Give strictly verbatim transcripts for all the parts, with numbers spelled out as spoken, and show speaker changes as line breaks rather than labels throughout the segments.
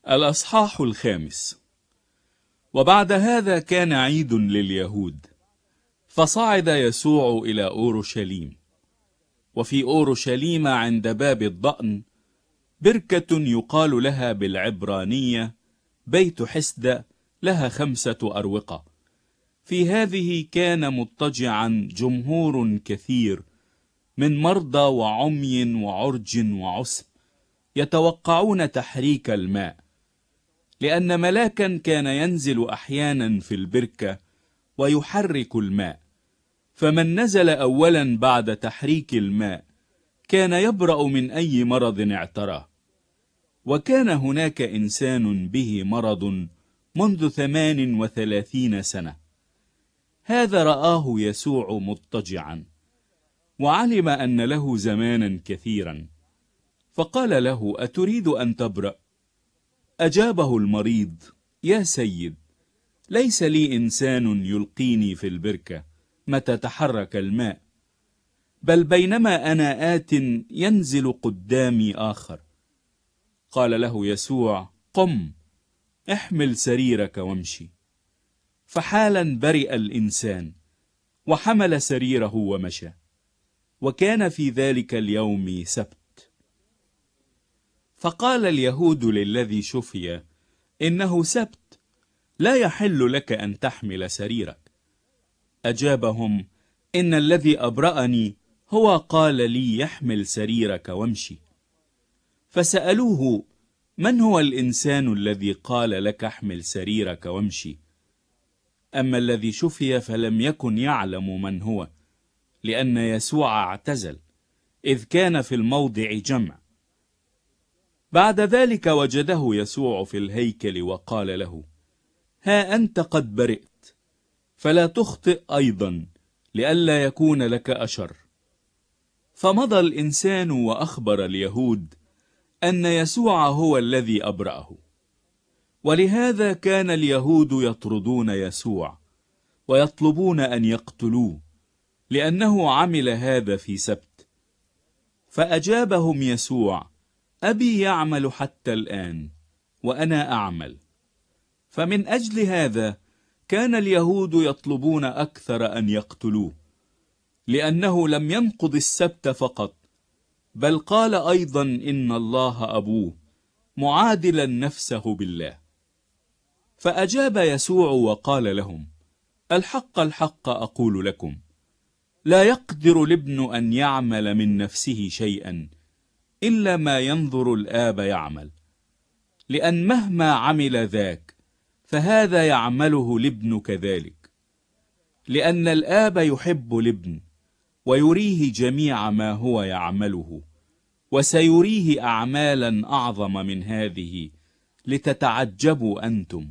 الأصحاح الخامس. وبعد هذا كان عيد لليهود، فصعد يسوع إلى أورشليم. وفي أورشليم عند باب الضأن بركة يقال لها بالعبرانية بيت حسد، لها خمسة أروقة. في هذه كان مضطجعا جمهور كثير من مرضى وعمي وعرج وعسم، يتوقعون تحريك الماء، لأن ملاكا كان ينزل أحيانا في البركة ويحرك الماء، فمن نزل أولا بعد تحريك الماء كان يبرأ من أي مرض اعتراه. وكان هناك إنسان به مرض منذ ثمان وثلاثين سنة. هذا رآه يسوع مضطجعا، وعلم أن له زمانا كثيرا، فقال له: أتريد أن تبرأ؟ أجابه المريض: يا سيد، ليس لي إنسان يلقيني في البركة متى تحرك الماء، بل بينما أنا آت ينزل قدامي آخر. قال له يسوع: قم، احمل سريرك وامشي. فحالا برئ الإنسان، وحمل سريره ومشى. وكان في ذلك اليوم سبت. فقال اليهود للذي شفي: إنه سبت، لا يحل لك أن تحمل سريرك. أجابهم: إن الذي أبرأني هو قال لي: يحمل سريرك وامشي. فسألوه: من هو الإنسان الذي قال لك احمل سريرك وامشي؟ أما الذي شفي فلم يكن يعلم من هو، لأن يسوع اعتزل، إذ كان في الموضع جمع. بعد ذلك وجده يسوع في الهيكل وقال له: ها أنت قد برئت، فلا تخطئ أيضا، لئلا يكون لك أشر. فمضى الإنسان وأخبر اليهود أن يسوع هو الذي أبرأه. ولهذا كان اليهود يطردون يسوع ويطلبون أن يقتلوه، لأنه عمل هذا في سبت. فأجابهم يسوع: أبي يعمل حتى الآن، وأنا أعمل. فمن أجل هذا كان اليهود يطلبون أكثر أن يقتلوه، لأنه لم ينقض السبت فقط، بل قال أيضا إن الله أبوه، معادلا نفسه بالله. فأجاب يسوع وقال لهم: الحق الحق أقول لكم، لا يقدر الابن أن يعمل من نفسه شيئا إلا ما ينظر الآب يعمل، لأن مهما عمل ذاك فهذا يعمله الابن كذلك، لأن الآب يحب الابن ويريه جميع ما هو يعمله، وسيريه أعمالا أعظم من هذه لتتعجبوا أنتم.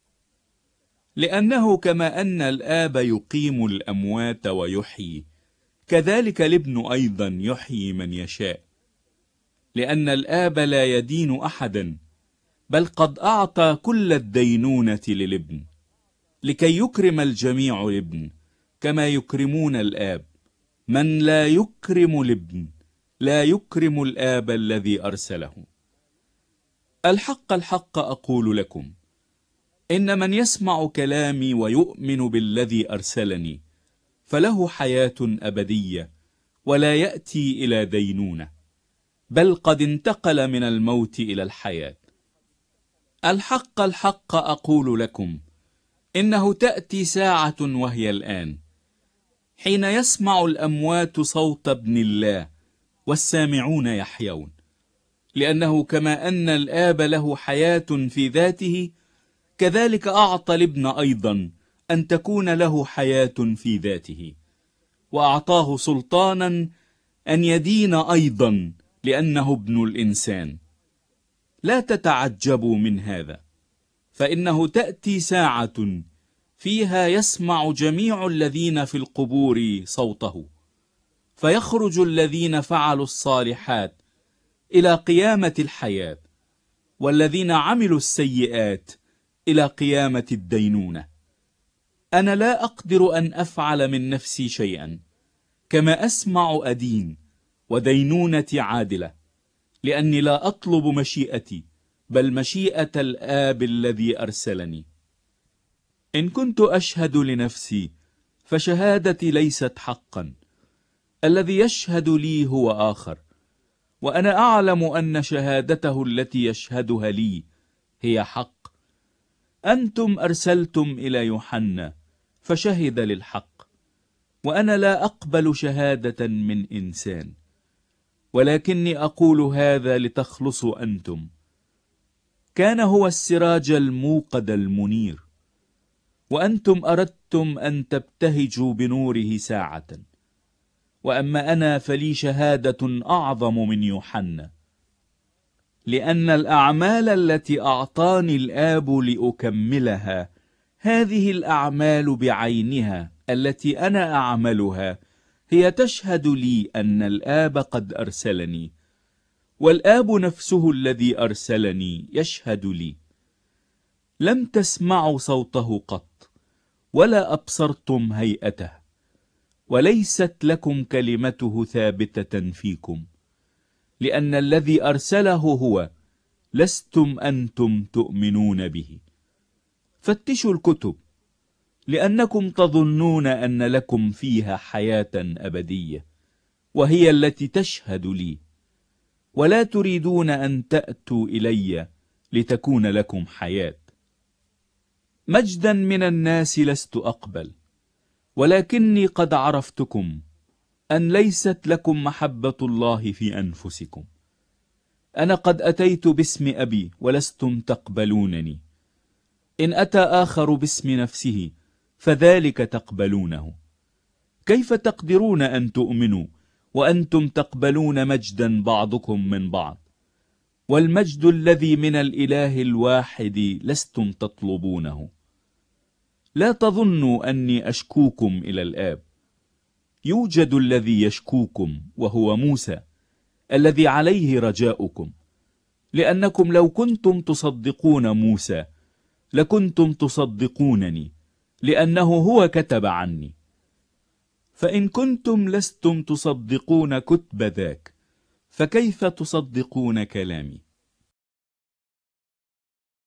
لأنه كما أن الآب يقيم الأموات ويحيي، كذلك الابن أيضا يحيي من يشاء. لأن الآب لا يدين أحدا، بل قد أعطى كل الدينونة للابن، لكي يكرم الجميع الابن كما يكرمون الآب. من لا يكرم الابن لا يكرم الآب الذي أرسله. الحق الحق أقول لكم، إن من يسمع كلامي ويؤمن بالذي أرسلني فله حياة أبدية، ولا يأتي إلى دينونة، بل قد انتقل من الموت إلى الحياة. الحق الحق أقول لكم، إنه تأتي ساعة وهي الآن، حين يسمع الأموات صوت ابن الله، والسامعون يحيون. لأنه كما أن الآب له حياة في ذاته، كذلك أعطى الابن أيضا أن تكون له حياة في ذاته، وأعطاه سلطانا أن يدين أيضا، لأنه ابن الإنسان. لا تتعجبوا من هذا، فإنه تأتي ساعة فيها يسمع جميع الذين في القبور صوته، فيخرج الذين فعلوا الصالحات إلى قيامة الحياة، والذين عملوا السيئات إلى قيامة الدينونة. أنا لا أقدر أن أفعل من نفسي شيئا، كما أسمع أدين ودينونتي عادلة، لأني لا أطلب مشيئتي، بل مشيئة الآب الذي أرسلني. إن كنت أشهد لنفسي فشهادتي ليست حقا، الذي يشهد لي هو آخر، وأنا أعلم أن شهادته التي يشهدها لي هي حق. أنتم أرسلتم إلى يوحنا فشهد للحق، وأنا لا أقبل شهادة من إنسان، ولكني أقول هذا لتخلصوا أنتم. كان هو السراج الموقد المنير، وأنتم أردتم أن تبتهجوا بنوره ساعة، وأما أنا فلي شهادة أعظم من يوحنا، لأن الأعمال التي أعطاني الآب لأكملها، هذه الأعمال بعينها التي أنا أعملها هي تشهد لي أن الآب قد أرسلني، والآب نفسه الذي أرسلني يشهد لي. لم تسمعوا صوته قط، ولا أبصرتم هيئته، وليست لكم كلمته ثابتة فيكم، لأن الذي أرسله هو، لستم أنتم تؤمنون به. فتشوا الكتب، لأنكم تظنون أن لكم فيها حياة أبدية، وهي التي تشهد لي، ولا تريدون أن تأتوا إلي لتكون لكم حياة. مجدا من الناس لست أقبل، ولكني قد عرفتكم أن ليست لكم محبة الله في أنفسكم. أنا قد أتيت باسم أبي ولستم تقبلونني، إن أتى آخر باسم نفسه فذلك تقبلونه. كيف تقدرون أن تؤمنوا وأنتم تقبلون مجدا بعضكم من بعض، والمجد الذي من الإله الواحد لستم تطلبونه؟ لا تظنوا أني أشكوكم إلى الآب، يوجد الذي يشكوكم وهو موسى الذي عليه رجاؤكم، لأنكم لو كنتم تصدقون موسى لكنتم تصدقونني، لأنه هو كتب عني. فإن كنتم لستم تصدقون كتب ذاك، فكيف تصدقون كلامي؟